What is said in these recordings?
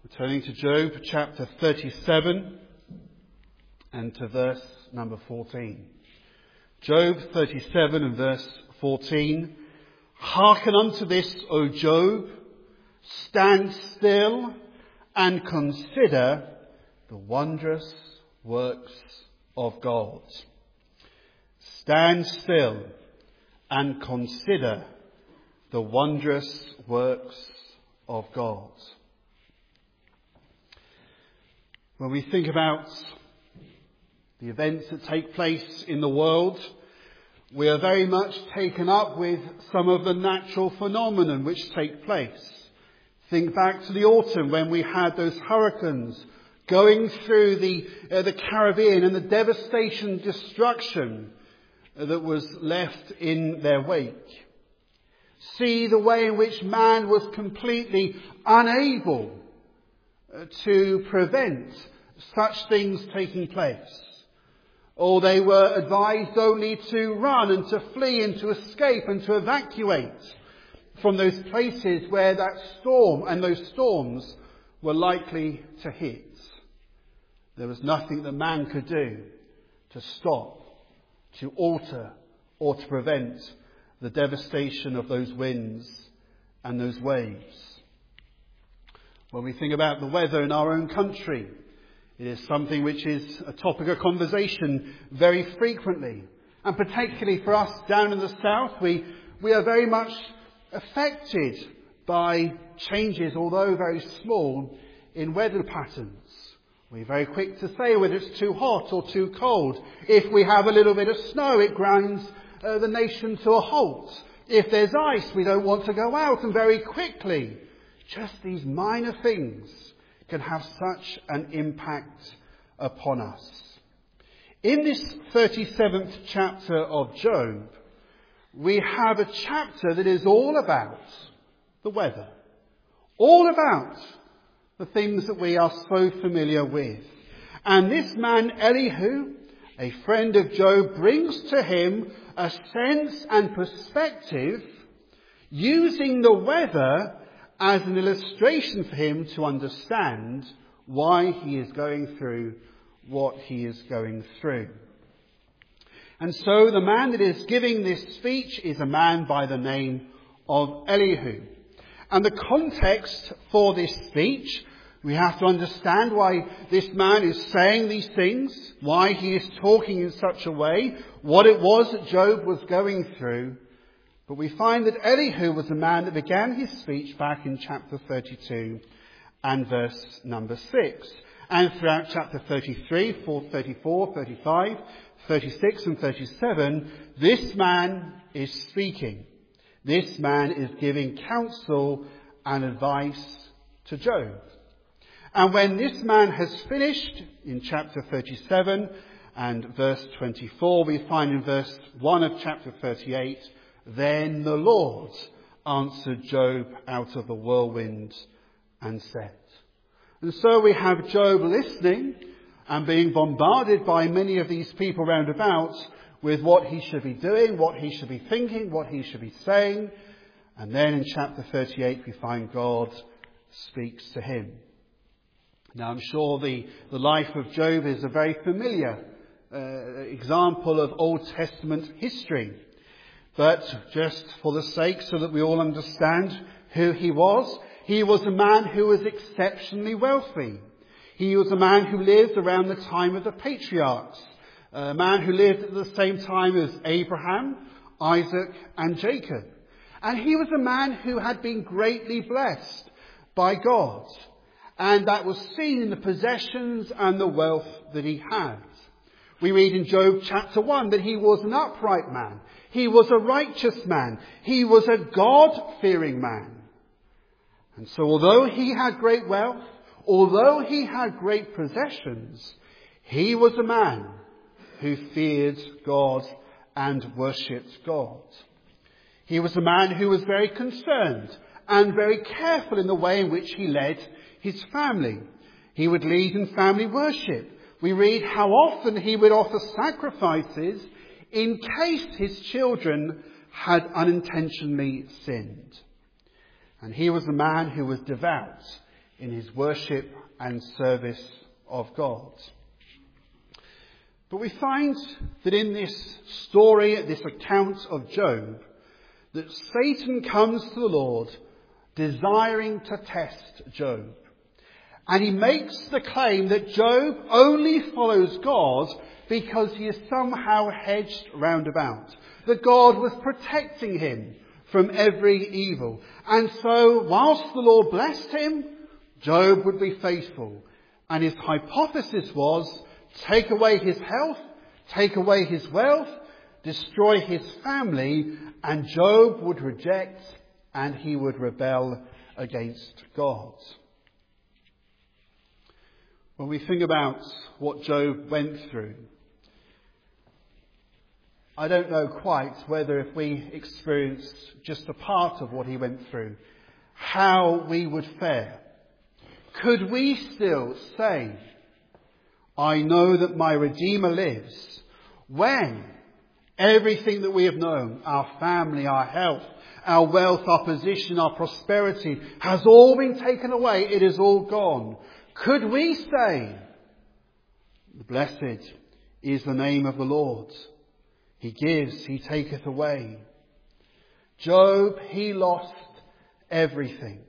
Turning to Job chapter 37 and to verse number 14. Job 37 and verse 14. Hearken unto this, O Job, stand still and consider the wondrous works of God. Stand still and consider the wondrous works of God. When we think about the events that take place in the world, we are very much taken up with some of the natural phenomena which take place. Think back to the autumn when we had those hurricanes going through the Caribbean and the devastation, destruction that was left in their wake. See the way in which man was completely unable to prevent such things taking place. Or they were advised only to run and to flee and to escape and to evacuate from those places where that storm and those storms were likely to hit. There was nothing that man could do to stop, to alter, or to prevent the devastation of those winds and those waves. When we think about the weather in our own country, it is something which is a topic of conversation very frequently. And particularly for us down in the south, we are very much affected by changes, although very small, in weather patterns. We're very quick to say whether it's too hot or too cold. If we have a little bit of snow, it grinds the nation to a halt. If there's ice, we don't want to go out, and very quickly, just these minor things can have such an impact upon us. In this 37th chapter of Job, we have a chapter that is all about the weather. All about the things that we are so familiar with. And this man, Elihu, a friend of Job, brings to him a sense and perspective using the weather as an illustration for him to understand why he is going through what he is going through. And so the man that is giving this speech is a man by the name of Elihu. And the context for this speech, we have to understand why this man is saying these things, why he is talking in such a way, what it was that Job was going through. But we find that Elihu was a man that began his speech back in chapter 32 and verse number 6. And throughout chapter 33, 34, 35, 36 and 37, this man is speaking. This man is giving counsel and advice to Job. And when this man has finished in chapter 37 and verse 24, we find in verse 1 of chapter 38, then the Lord answered Job out of the whirlwind and said. And so we have Job listening and being bombarded by many of these people round about with what he should be doing, what he should be thinking, what he should be saying. And then in chapter 38 we find God speaks to him. Now I'm sure the life of Job is a very familiar example of Old Testament history. But just for the sake so that we all understand who he was a man who was exceptionally wealthy. He was a man who lived around the time of the patriarchs. A man who lived at the same time as Abraham, Isaac and Jacob. And he was a man who had been greatly blessed by God. And that was seen in the possessions and the wealth that he had. We read in Job chapter 1 that he was an upright man. He was a righteous man. He was a God-fearing man. And so although he had great wealth, although he had great possessions, he was a man who feared God and worshipped God. He was a man who was very concerned and very careful in the way in which he led his family. He would lead in family worship. We read how often he would offer sacrifices in case his children had unintentionally sinned. And he was a man who was devout. in his worship and service of God. But we find that in this story, this account of Job, that Satan comes to the Lord desiring to test Job. And he makes the claim that Job only follows God because he is somehow hedged round about. That God was protecting him from every evil. And so, whilst the Lord blessed him, Job would be faithful. And his hypothesis was, take away his health, take away his wealth, destroy his family, and Job would reject and he would rebel against God. When we think about what Job went through, I don't know quite whether if we experienced just a part of what he went through, how we would fare. Could we still say, I know that my Redeemer lives, when everything that we have known, our family, our health, our wealth, our position, our prosperity, has all been taken away, it is all gone? Could we say, blessed is the name of the Lord. He gives, he taketh away. Job, he lost everything.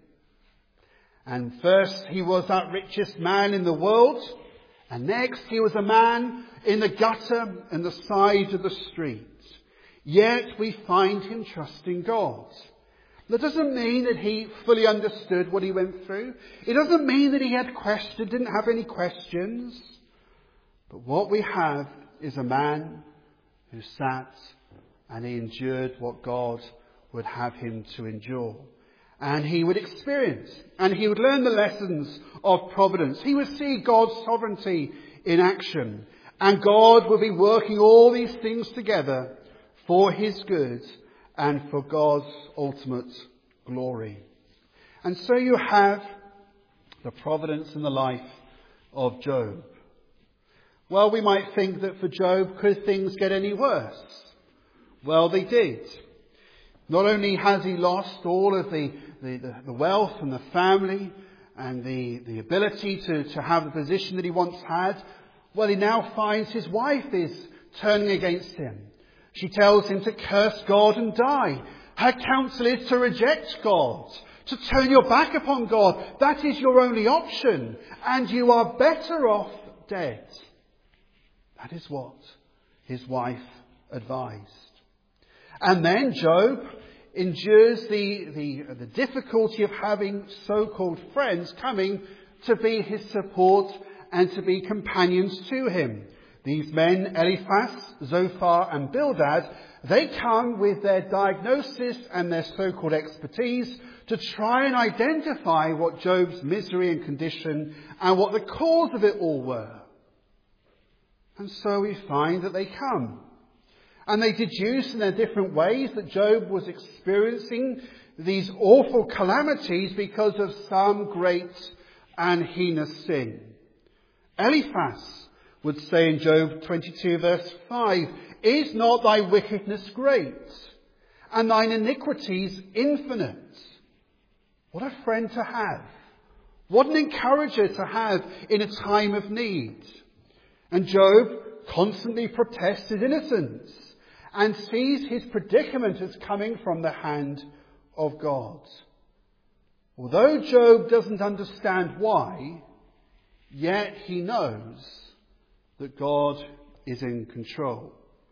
And first he was that richest man in the world. And next he was a man in the gutter and the side of the street. Yet we find him trusting God. That doesn't mean that he fully understood what he went through. It doesn't mean that he didn't have any questions. But what we have is a man who sat and he endured what God would have him to endure. And he would experience and he would learn the lessons of providence. He would see God's sovereignty in action. And God would be working all these things together for his good and for God's ultimate glory. And so you have the providence in the life of Job. Well, we might think that for Job, could things get any worse? Well, they did. Not only has he lost all of the wealth and the family and the ability to have the position that he once had, well, he now finds his wife is turning against him. She tells him to curse God and die. Her counsel is to reject God, to turn your back upon God. That is your only option, and you are better off dead. That is what his wife advised. And then Job endures the difficulty of having so-called friends coming to be his support and to be companions to him. These men, Eliphaz, Zophar and Bildad, they come with their diagnosis and their so-called expertise to try and identify what Job's misery and condition and what the cause of it all were. And so we find that they come. And they deduce in their different ways that Job was experiencing these awful calamities because of some great and heinous sin. Eliphaz would say in Job 22 verse 5, is not thy wickedness great, and thine iniquities infinite? What a friend to have. What an encourager to have in a time of need. And Job constantly protests his innocence and sees his predicament as coming from the hand of God. Although Job doesn't understand why, yet he knows that God is in control.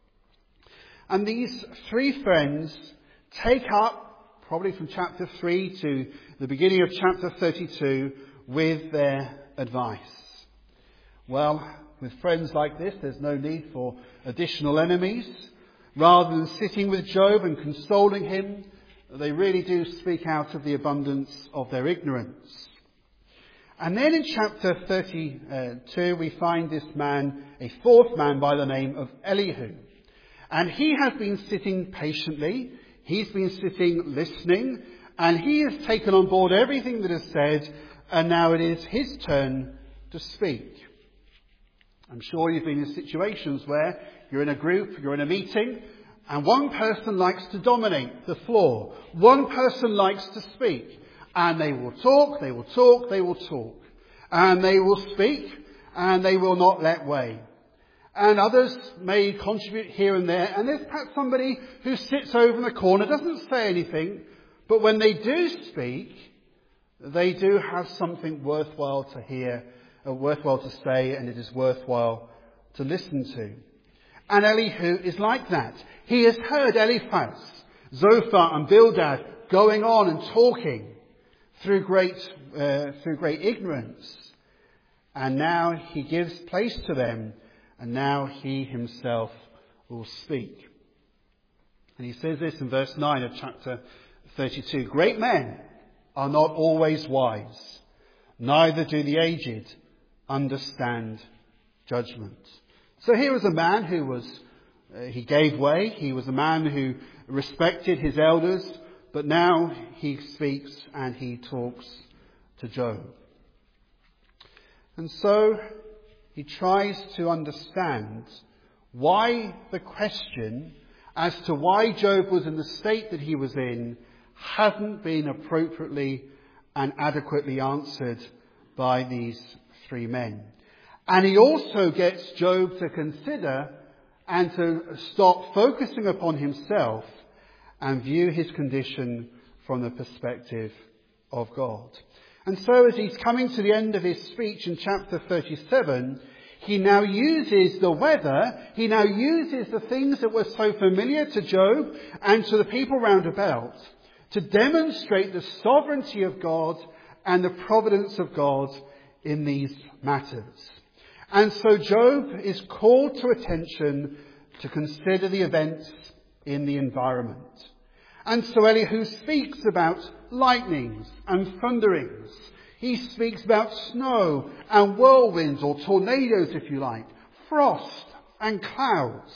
And these three friends take up, probably from chapter 3 to the beginning of chapter 32, with their advice. Well, with friends like this, there's no need for additional enemies. Rather than sitting with Job and consoling him, they really do speak out of the abundance of their ignorance. And then in chapter 32, we find this man, a fourth man by the name of Elihu. And he has been sitting patiently. He's been sitting listening. And he has taken on board everything that is said. And now it is his turn to speak. I'm sure you've been in situations where you're in a group, you're in a meeting, and one person likes to dominate the floor. One person likes to speak. And they will talk, they will talk, they will talk. And they will speak, and they will not let way. And others may contribute here and there. And there's perhaps somebody who sits over in the corner, doesn't say anything. But when they do speak, they do have something worthwhile to hear, worthwhile to say, and it is worthwhile to listen to. And Elihu is like that. He has heard Eliphaz, Zophar and Bildad going on and talking through great ignorance. And now he gives place to them, and now he himself will speak. And he says this in verse 9 of chapter 32. Great men are not always wise, neither do the aged understand judgment. So here was a man who he gave way. He was a man who respected his elders, but now he speaks and he talks to Job. And so he tries to understand why the question as to why Job was in the state that he was in hadn't been appropriately and adequately answered by these three men. And he also gets Job to consider and to stop focusing upon himself and view his condition from the perspective of God. And so as he's coming to the end of his speech in chapter 37, he now uses the weather, he now uses the things that were so familiar to Job and to the people round about to demonstrate the sovereignty of God and the providence of God in these matters. And so Job is called to attention to consider the events in the environment. And so Elihu speaks about lightnings and thunderings. He speaks about snow and whirlwinds, or tornadoes if you like, frost and clouds.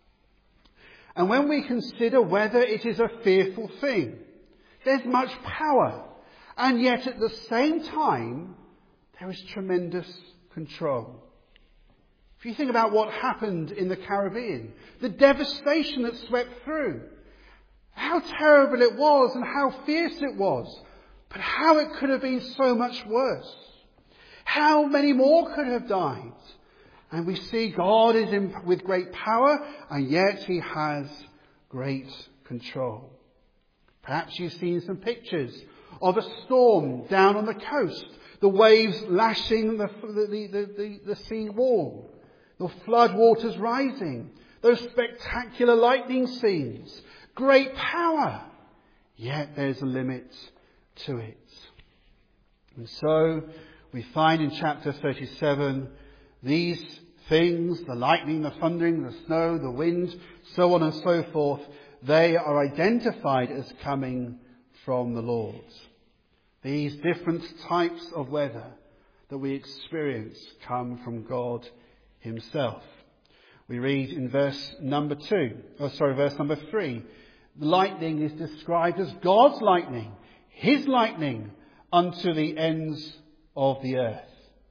And when we consider weather, it is a fearful thing. There's much power. And yet at the same time, there is tremendous control. If you think about what happened in the Caribbean, the devastation that swept through, how terrible it was and how fierce it was, but how it could have been so much worse. How many more could have died? And we see God is with great power, and yet he has great control. Perhaps you've seen some pictures of a storm down on the coast, the waves lashing the sea wall, the flood waters rising, those spectacular lightning scenes, great power, yet there's a limit to it. And so we find in chapter 37 these things, the lightning, the thundering, the snow, the wind, so on and so forth, they are identified as coming from the Lord. These different types of weather that we experience come from God himself. We read in verse number 3. The lightning is described as God's lightning, his lightning unto the ends of the earth.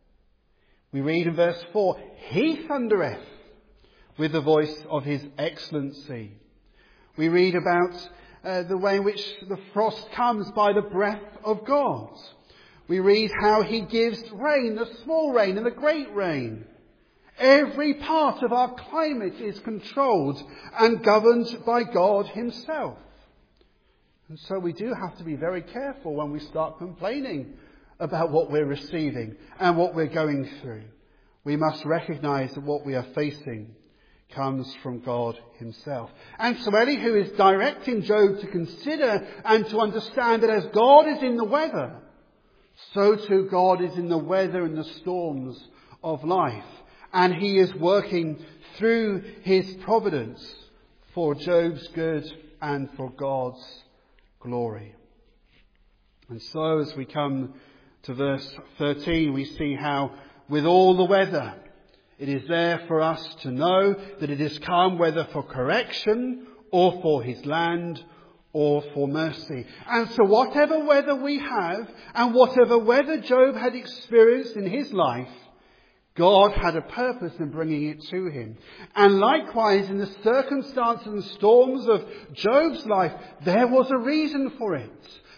We read in verse 4, he thundereth with the voice of his excellency. We read about the way in which the frost comes by the breath of God. We read how he gives rain, the small rain and the great rain. Every part of our climate is controlled and governed by God himself. And so we do have to be very careful when we start complaining about what we're receiving and what we're going through. We must recognize that what we are facing comes from God himself. And so Elihu is directing Job to consider and to understand that as God is in the weather, so too God is in the weather and the storms of life. And he is working through his providence for Job's good and for God's glory. And so as we come to verse 13, we see how with all the weather, it is there for us to know that it has come whether for correction or for his land or for mercy. And so whatever weather we have and whatever weather Job had experienced in his life, God had a purpose in bringing it to him. And likewise, in the circumstances and storms of Job's life, there was a reason for it.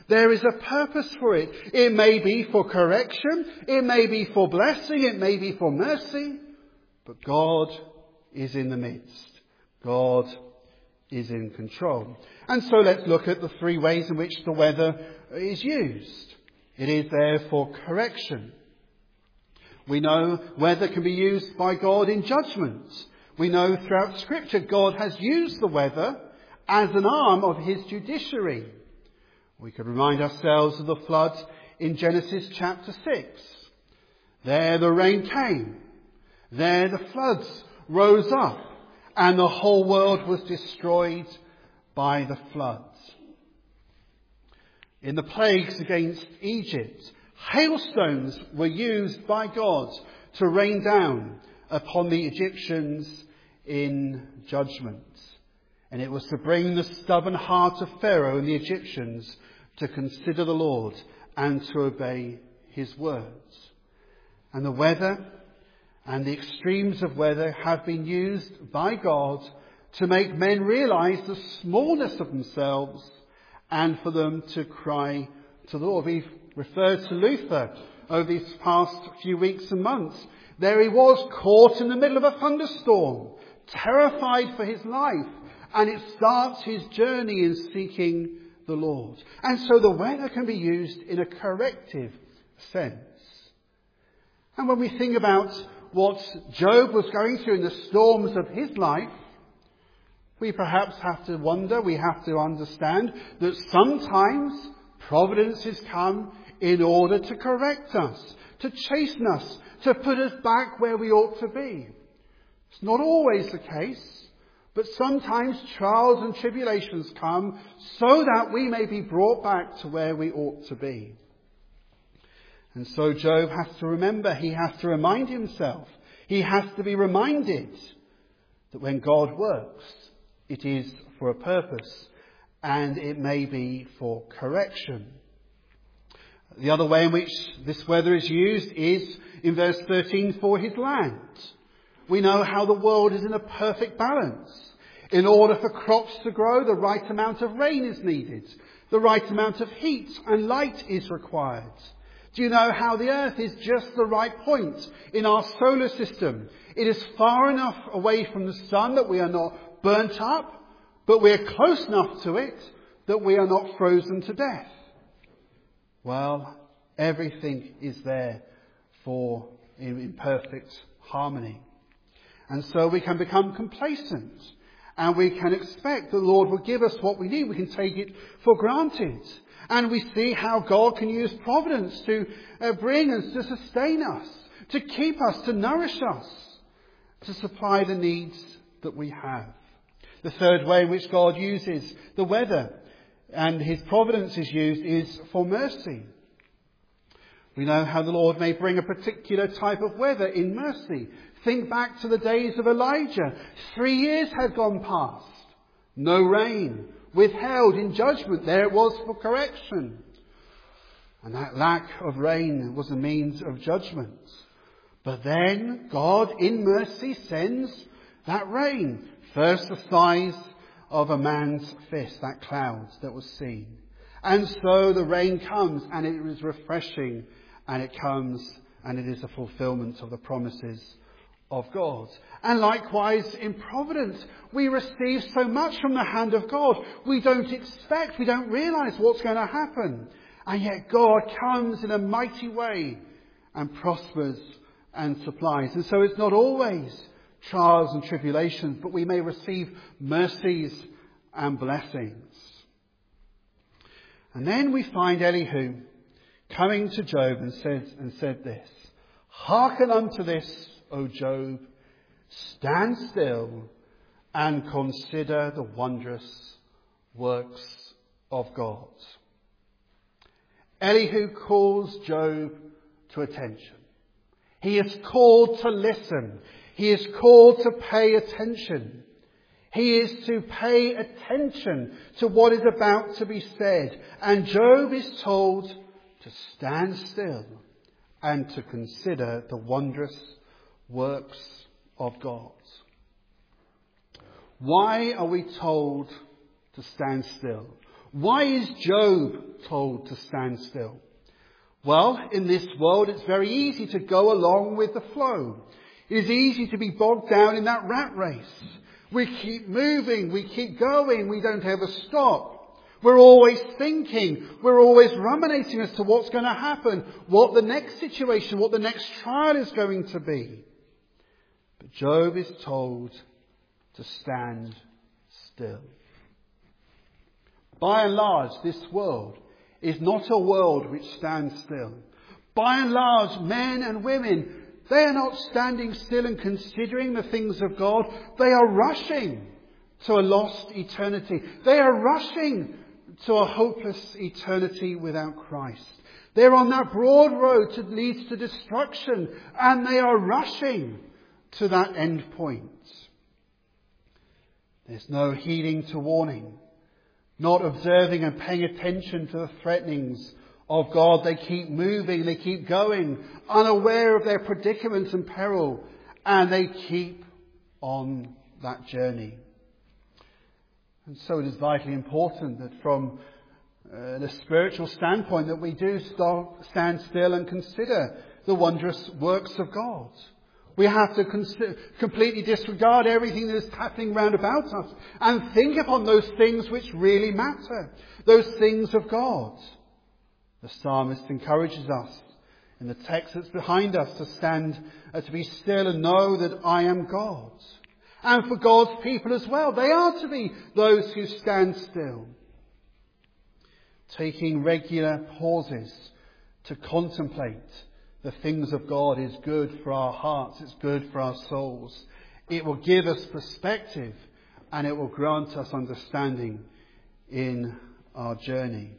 There is a purpose for it. It may be for correction. It may be for blessing. It may be for mercy. But God is in the midst. God is in control. And so let's look at the three ways in which the weather is used. It is there for correction. We know weather can be used by God in judgment. We know throughout Scripture God has used the weather as an arm of his judiciary. We could remind ourselves of the flood in Genesis chapter 6. There the rain came. There the floods rose up. And the whole world was destroyed by the floods. In the plagues against Egypt, hailstones were used by God to rain down upon the Egyptians in judgment. And it was to bring the stubborn heart of Pharaoh and the Egyptians to consider the Lord and to obey his words. And the weather and the extremes of weather have been used by God to make men realize the smallness of themselves and for them to cry to the Lord. We've referred to Luther over these past few weeks and months. There he was, caught in the middle of a thunderstorm, terrified for his life, and it starts his journey in seeking the Lord. And so the weather can be used in a corrective sense. And when we think about what Job was going through in the storms of his life, we perhaps have to wonder, we have to understand that sometimes providences come in order to correct us, to chasten us, to put us back where we ought to be. It's not always the case. But sometimes trials and tribulations come so that we may be brought back to where we ought to be. And so Job has to remember, he has to remind himself, he has to be reminded that when God works, it is for a purpose and it may be for correction. The other way in which this weather is used is in verse 13 for his land. We know how the world is in a perfect balance. In order for crops to grow, the right amount of rain is needed. The right amount of heat and light is required. Do you know how the earth is just the right point in our solar system? It is far enough away from the sun that we are not burnt up, but we are close enough to it that we are not frozen to death. Well, everything is there in perfect harmony. And so we can become complacent. And we can expect the Lord will give us what we need. We can take it for granted. And we see how God can use providence to bring us, to sustain us, to keep us, to nourish us, to supply the needs that we have. The third way in which God uses the weather and his providence is used is for mercy. We know how the Lord may bring a particular type of weather in mercy. Think back to the days of Elijah. 3 years had gone past. No rain. Withheld in judgment. There it was for correction. And that lack of rain was a means of judgment. But then God in mercy sends that rain. First the size of a man's fist, that cloud that was seen. And so the rain comes and it is refreshing and it comes and it is a fulfillment of the promises of God. And likewise in providence, we receive so much from the hand of God. We don't expect, we don't realize what's going to happen. And yet God comes in a mighty way and prospers and supplies. And so it's not always trials and tribulations, but we may receive mercies and blessings. And then we find Elihu coming to Job and said this, "Hearken unto this, O Job, stand still and consider the wondrous works of God." Elihu calls Job to attention. He is called to listen. He is called to pay attention. He is to pay attention to what is about to be said. And Job is told to stand still and to consider the wondrous works of God. Why are we told to stand still? Why is Job told to stand still? Well, in this world it's very easy to go along with the flow. It is easy to be bogged down in that rat race. We keep moving, we keep going, we don't ever stop. We're always thinking, we're always ruminating as to what's going to happen, what the next situation, what the next trial is going to be. But Job is told to stand still. By and large, this world is not a world which stands still. By and large, men and women, they are not standing still and considering the things of God. They are rushing to a lost eternity. They are rushing to a hopeless eternity without Christ. They're on that broad road that leads to destruction, and they are rushing to that end point. There's no heeding to warning, not observing and paying attention to the threatenings of God. They keep moving, they keep going, unaware of their predicament and peril, and they keep on that journey. And so it is vitally important that from the spiritual standpoint that we do stand still and consider the wondrous works of God. We have to completely disregard everything that is happening round about us and think upon those things which really matter, those things of God. The psalmist encourages us in the text that's behind us to stand, to be still and know that I am God. And for God's people as well, they are to be those who stand still. Taking regular pauses to contemplate the things of God is good for our hearts, it's good for our souls. It will give us perspective and it will grant us understanding in our journey.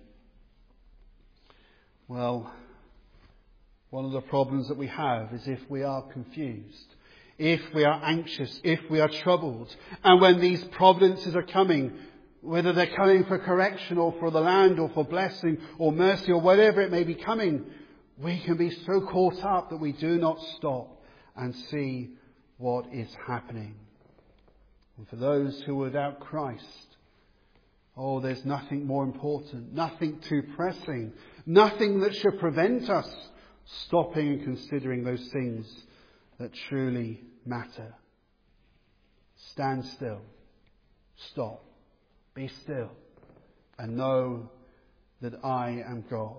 Well, one of the problems that we have is if we are confused, if we are anxious, if we are troubled, and when these providences are coming, whether they're coming for correction or for the land or for blessing or mercy or whatever it may be coming, we can be so caught up that we do not stop and see what is happening. And for those who are without Christ, there's nothing more important, nothing too pressing, nothing that should prevent us stopping and considering those things that truly matter. Stand still. Stop. Be still. And know that I am God.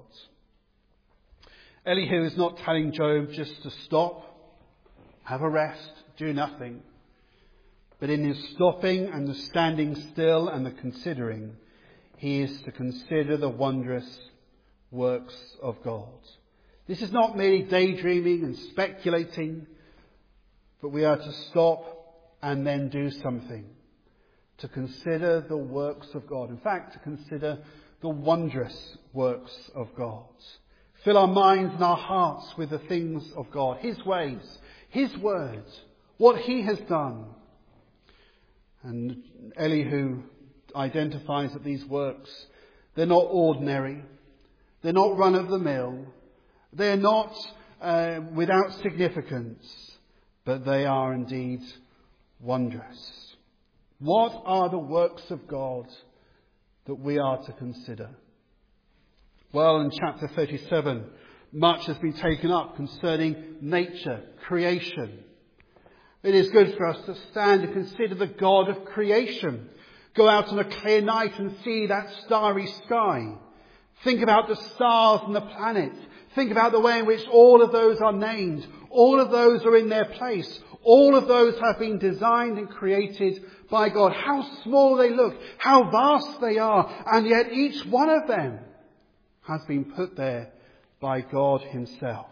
Elihu is not telling Job just to stop, have a rest, do nothing. But in his stopping and the standing still and the considering, he is to consider the wondrous works of God. This is not merely daydreaming and speculating, but we are to stop and then do something. To consider the works of God. In fact, to consider the wondrous works of God. Fill our minds and our hearts with the things of God, His ways, His words, what He has done. And Elihu identifies that these works, they're not ordinary, they're not run-of-the-mill, they're not without significance, but they are indeed wondrous. What are the works of God that we are to consider? Well, in chapter 37, much has been taken up concerning nature, creation. It is good for us to stand and consider the God of creation. Go out on a clear night and see that starry sky. Think about the stars and the planets. Think about the way in which all of those are named. All of those are in their place. All of those have been designed and created by God. How small they look, how vast they are, and yet each one of them has been put there by God Himself.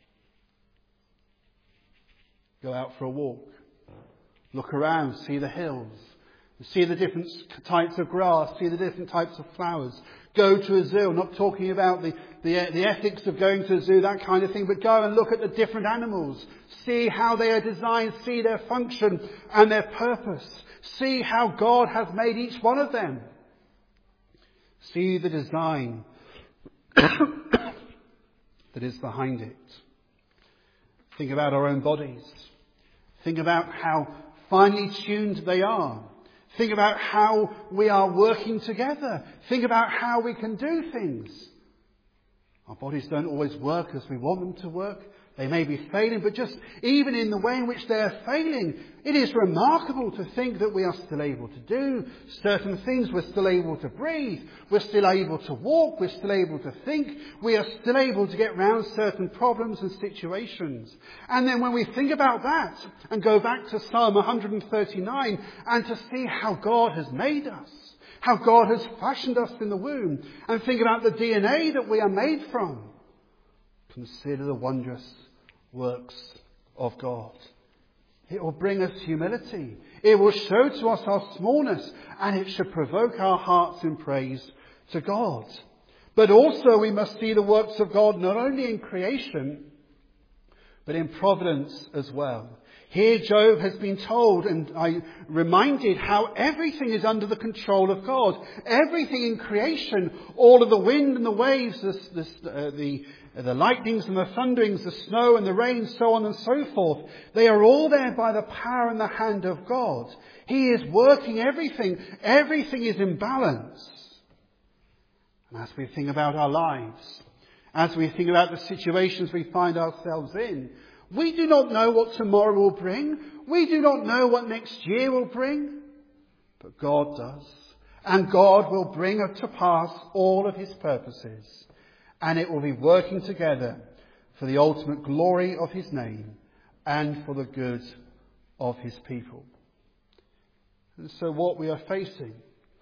Go out for a walk. Look around, see the hills. See the different types of grass, see the different types of flowers. Go to a zoo. I'm not talking about the ethics of going to a zoo, that kind of thing, but go and look at the different animals. See how they are designed, see their function and their purpose. See how God has made each one of them. See the design that is behind it. Think about our own bodies. Think about how finely tuned they are. Think about how we are working together. Think about how we can do things. Our bodies don't always work as we want them to work. They may be failing, but just even in the way in which they are failing, it is remarkable to think that we are still able to do certain things. We're still able to breathe. We're still able to walk. We're still able to think. We are still able to get round certain problems and situations. And then when we think about that and go back to Psalm 139 and to see how God has made us, how God has fashioned us in the womb, and think about the DNA that we are made from, consider the wondrous works of God. It will bring us humility. It will show to us our smallness, and it should provoke our hearts in praise to God. But also we must see the works of God not only in creation, but in providence as well. Here Job has been told, and I reminded, how everything is under the control of God. Everything in creation, all of the wind and the waves, the lightnings and the thunderings, the snow and the rain, so on and so forth. They are all there by the power and the hand of God. He is working everything. Everything is in balance. And as we think about our lives, as we think about the situations we find ourselves in, we do not know what tomorrow will bring. We do not know what next year will bring. But God does. And God will bring to pass all of his purposes. And it will be working together for the ultimate glory of his name and for the good of his people. And so what we are facing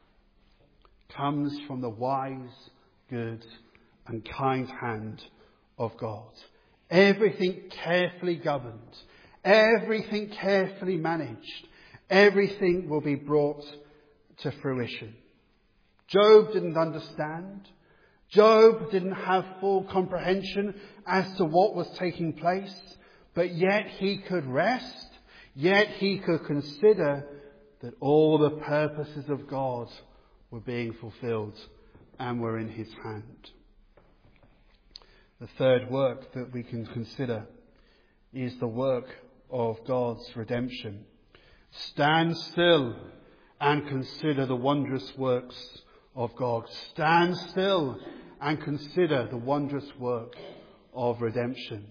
comes from the wise, good and kind hand of God. Everything carefully governed. Everything carefully managed. Everything will be brought to fruition. Job didn't understand. Job didn't have full comprehension as to what was taking place, but yet he could rest, yet he could consider that all the purposes of God were being fulfilled and were in his hand. The third work that we can consider is the work of God's redemption. Stand still and consider the wondrous works of God. Stand still and consider the wondrous work of redemption.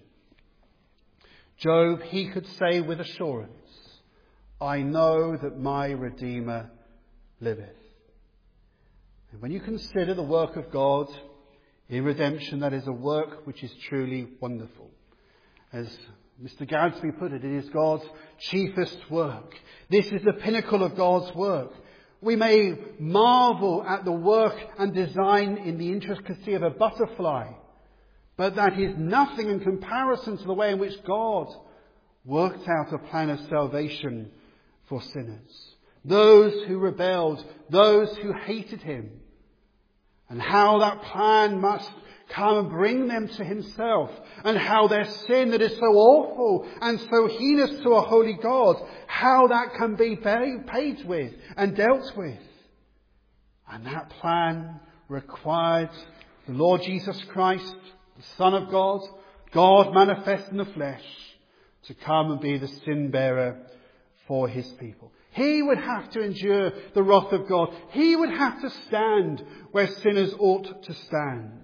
Job, he could say with assurance, I know that my Redeemer liveth. And when you consider the work of God in redemption, that is a work which is truly wonderful. As Mr. Gadsby put it, it is God's chiefest work. This is the pinnacle of God's work. We may marvel at the work and design in the intricacy of a butterfly, but that is nothing in comparison to the way in which God worked out a plan of salvation for sinners. Those who rebelled, those who hated him, and how that plan must come and bring them to himself, and how their sin that is so awful and so heinous to a holy God, how that can be paid with and dealt with. And that plan required the Lord Jesus Christ, the Son of God, God manifest in the flesh, to come and be the sin bearer for his people. He would have to endure the wrath of God. He would have to stand where sinners ought to stand.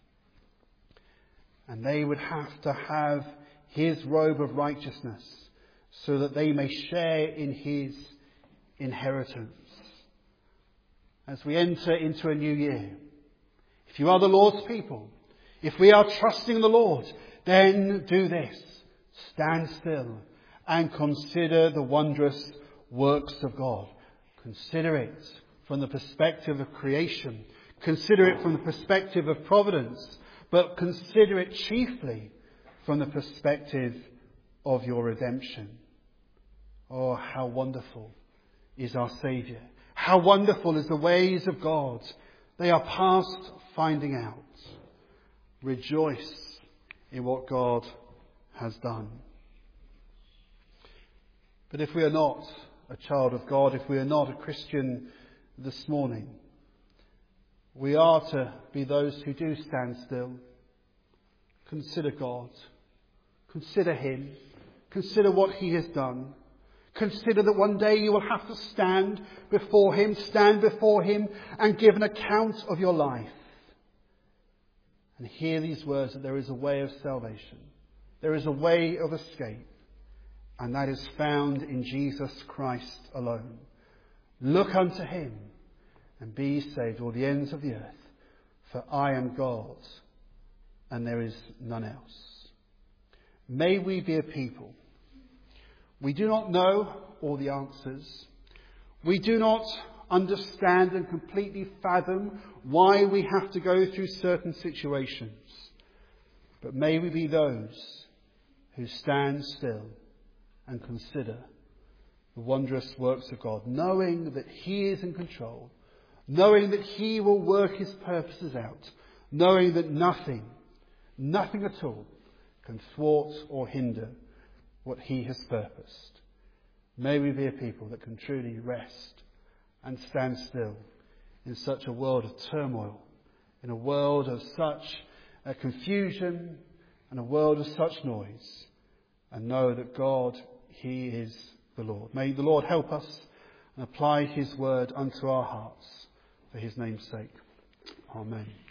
And they would have to have his robe of righteousness so that they may share in his inheritance. As we enter into a new year, if you are the Lord's people, if we are trusting the Lord, then do this. Stand still and consider the wondrous works of God. Consider it from the perspective of creation. Consider it from the perspective of providence. But consider it chiefly from the perspective of your redemption. Oh, how wonderful is our Saviour. How wonderful is the ways of God. They are past finding out. Rejoice in what God has done. But if we are not a child of God, if we are not a Christian this morning, we are to be those who do stand still. Consider God. Consider him. Consider what he has done. Consider that one day you will have to stand before him and give an account of your life. And hear these words that there is a way of salvation. There is a way of escape. And that is found in Jesus Christ alone. Look unto him and be ye saved, all the ends of the earth. For I am God, and there is none else. May we be a people. We do not know all the answers. We do not understand and completely fathom why we have to go through certain situations. But may we be those who stand still and consider the wondrous works of God, knowing that he is in control, knowing that he will work his purposes out, knowing that nothing at all can thwart or hinder what he has purposed. May we be a people that can truly rest and stand still in such a world of turmoil, in a world of such confusion and a world of such noise, and know that God, he is the Lord. May the Lord help us and apply his word unto our hearts for his name's sake. Amen.